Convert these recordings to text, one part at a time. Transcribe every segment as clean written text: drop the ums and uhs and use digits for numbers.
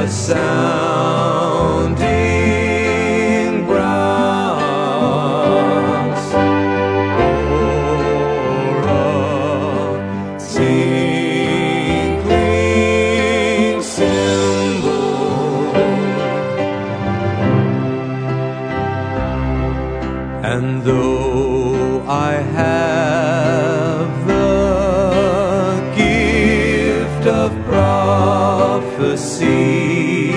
sounding brass, or a tinkling cymbal. And though I have the gift of prophecy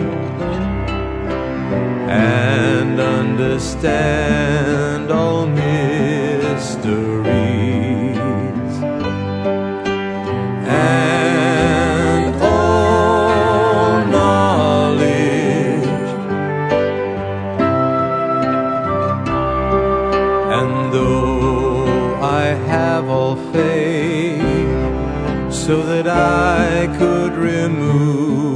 and understand all mysteries and all knowledge, and though I have all faith so that I could remove